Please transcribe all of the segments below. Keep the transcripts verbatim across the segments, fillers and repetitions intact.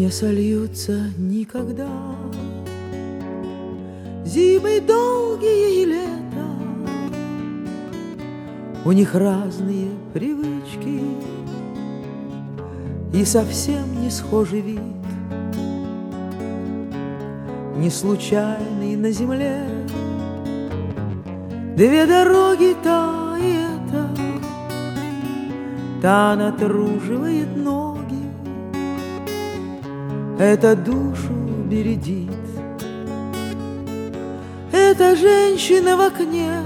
не сольются никогда. Зимы долгие и лета, у них разные привычки и совсем не схожий вид. Не случайный на земле две дороги, та и эта. Та натруживает ноги, эта душу бередит. Эта женщина в окне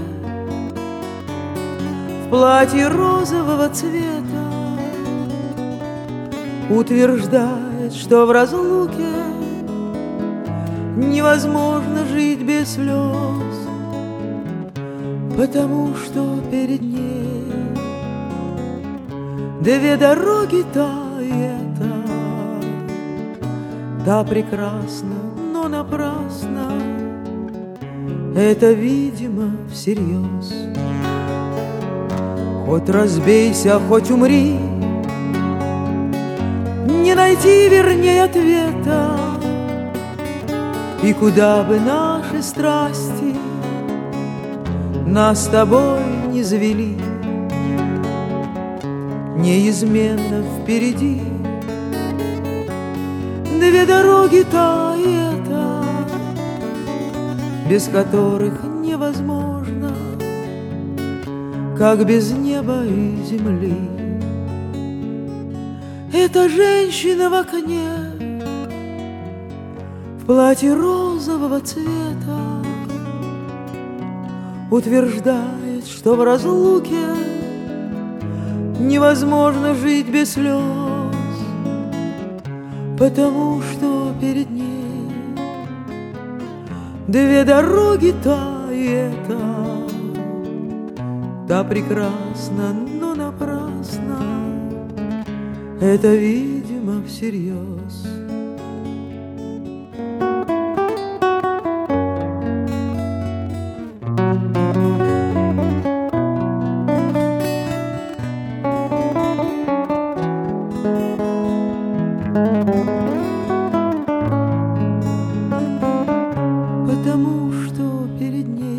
в платье розового цвета утверждает, что в разлуке невозможно жить без слез, потому что перед ней две дороги, та и эта. Да, прекрасно, но напрасно, это, видимо, всерьез. Хоть разбейся, хоть умри, не найти, вернее, ответа. И куда бы наши страсти нас с тобой не завели, неизменно впереди две дороги, та и эта, без которых невозможно, как без неба и земли. Эта женщина в окне в платье розового цвета утверждает, что в разлуке невозможно жить без слез, потому что перед ней две дороги, та и эта. Да, прекрасно, но напрасно, это, видимо, всерьез. Потому что перед ней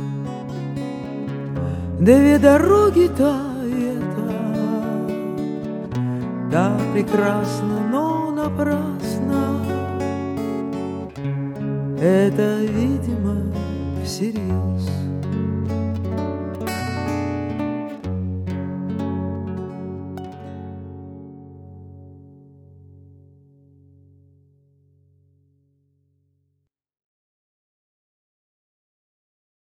две дороги, та и эта. Да, прекрасно, но напрасно, это, видимо, всерьез.